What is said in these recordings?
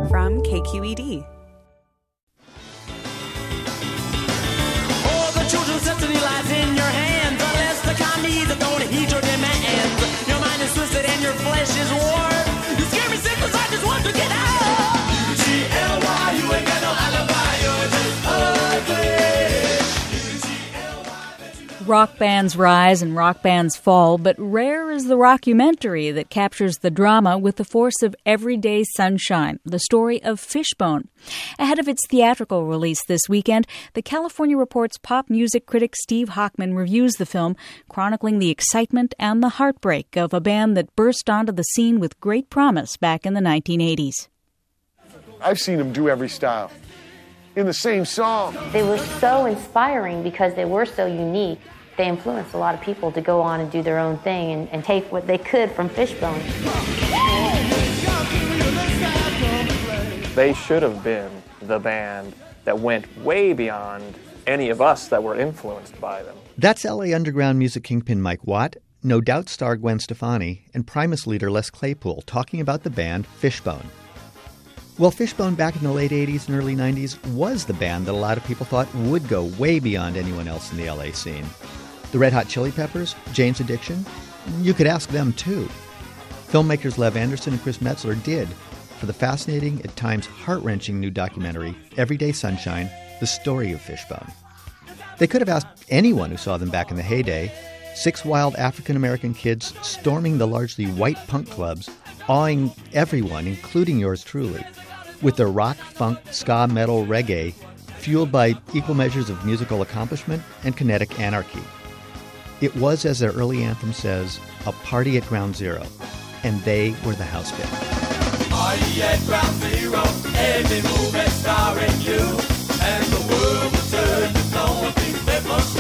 from KQED. Oh, the children's destiny lies in your hands, unless the commies don't heed your demands. Your mind is twisted and your flesh is warped. You scare me sick 'cause I just want to get out. U-G-L-Y, you ain't got no alibi, you're just ugly. Rock bands rise and rock bands fall, but rare is the rockumentary that captures the drama with the force of everyday sunshine, the story of Fishbone. Ahead of its theatrical release this weekend, the California Report's pop music critic Steve Hochman reviews the film, chronicling the excitement and the heartbreak of a band that burst onto the scene with great promise back in the 1980s. I've seen them do every style in the same song. They were so inspiring because they were so unique. They influenced a lot of people to go on and do their own thing and take what they could from Fishbone. They should have been the band that went way beyond any of us that were influenced by them. That's LA Underground music kingpin Mike Watt, No Doubt star Gwen Stefani, and Primus leader Les Claypool talking about the band Fishbone. Well, Fishbone back in the late 80s and early 90s was the band that a lot of people thought would go way beyond anyone else in the LA scene. The Red Hot Chili Peppers, Jane's Addiction, you could ask them too. Filmmakers Lev Anderson and Chris Metzler did for the fascinating, at times heart-wrenching new documentary, Everyday Sunshine, The Story of Fishbone. They could have asked anyone who saw them back in the heyday, 6 wild African-American kids storming the largely white punk clubs, awing everyone, including yours truly, with their rock, funk, ska, metal, reggae, fueled by equal measures of musical accomplishment and kinetic anarchy. It was, as their early anthem says, a party at Ground Zero, and they were the house band. Party at Ground Zero, every movement starring you, and the world will turn to stone things they must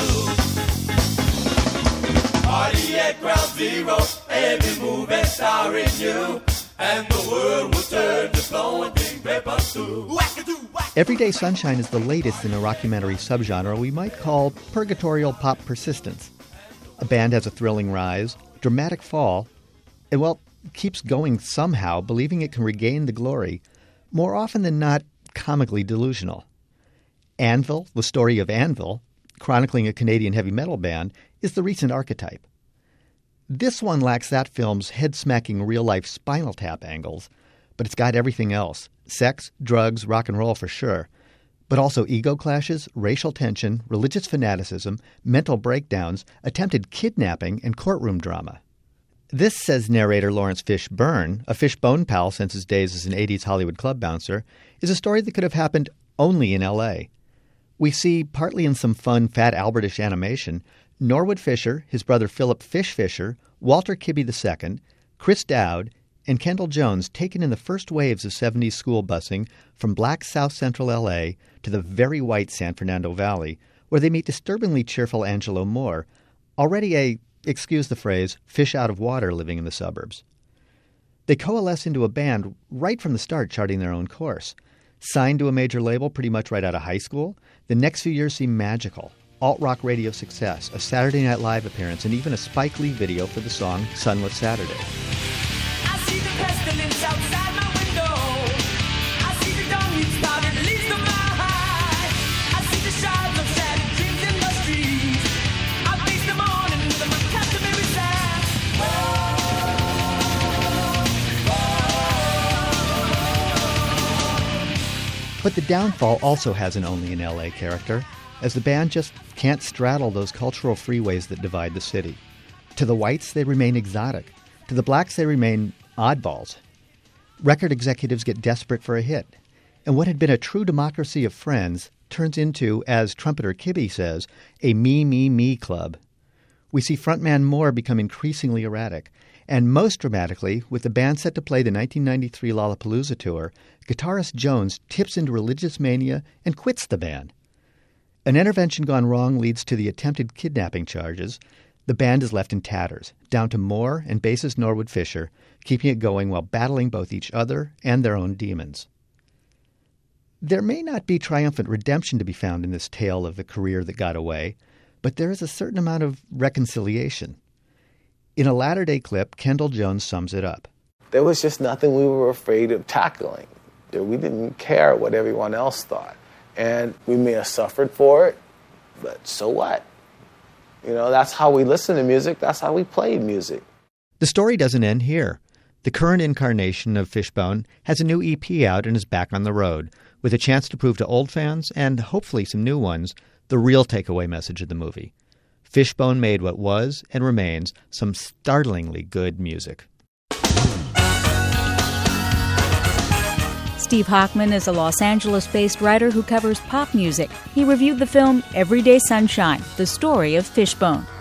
do. Party at Ground Zero, every movement starring you, and the world will turn to flowing things they must do. Everyday Sunshine is the latest in a rockumentary subgenre we might call purgatorial pop persistence. A band has a thrilling rise, dramatic fall, and, well, keeps going somehow, believing it can regain the glory, more often than not comically delusional. Anvil, the story of Anvil, chronicling a Canadian heavy metal band, is the recent archetype. This one lacks that film's head-smacking real-life Spinal Tap angles, but it's got everything else. Sex, drugs, rock and roll for sure. But also ego clashes, racial tension, religious fanaticism, mental breakdowns, attempted kidnapping, and courtroom drama. This, says narrator Lawrence Fishburne, a Fishbone pal since his days as an 80s Hollywood club bouncer, is a story that could have happened only in L.A. We see, partly in some fun Fat Albertish animation, Norwood Fisher, his brother Philip Fish Fisher, Walter Kibbe II, Chris Dowd, and Kendall Jones taken in the first waves of 70s school busing from black South Central L.A. to the very white San Fernando Valley, where they meet disturbingly cheerful Angelo Moore, already a, excuse the phrase, fish out of water living in the suburbs. They coalesce into a band right from the start, charting their own course. Signed to a major label pretty much right out of high school, the next few years seem magical. Alt-rock radio success, a Saturday Night Live appearance, and even a Spike Lee video for the song Sunless Saturday. I see the pestilence outside my window. I see the dawn each spot at least a mile high. I see the shards of shattered dreams in the street. I face the morning with my customary sigh. But the downfall also has an only in L.A. character, as the band just can't straddle those cultural freeways that divide the city. To the whites, they remain exotic. To the blacks, they remain oddballs. Record executives get desperate for a hit. And what had been a true democracy of friends turns into, as trumpeter Kibbe says, a me, me, me club. We see frontman Moore become increasingly erratic. And most dramatically, with the band set to play the 1993 Lollapalooza tour, guitarist Jones tips into religious mania and quits the band. An intervention gone wrong leads to the attempted kidnapping charges. The band is left in tatters, down to Moore and bassist Norwood Fisher, keeping it going while battling both each other and their own demons. There may not be triumphant redemption to be found in this tale of the career that got away, but there is a certain amount of reconciliation. In a latter-day clip, Kendall Jones sums it up. There was just nothing we were afraid of tackling. after. We didn't care what everyone else thought. And we may have suffered for it, but so what? You know, that's how we listen to music. That's how we played music. The story doesn't end here. The current incarnation of Fishbone has a new EP out and is back on the road, with a chance to prove to old fans, and hopefully some new ones, the real takeaway message of the movie. Fishbone made what was, and remains, some startlingly good music. Steve Hochman is a Los Angeles-based writer who covers pop music. He reviewed the film Everyday Sunshine, the story of Fishbone.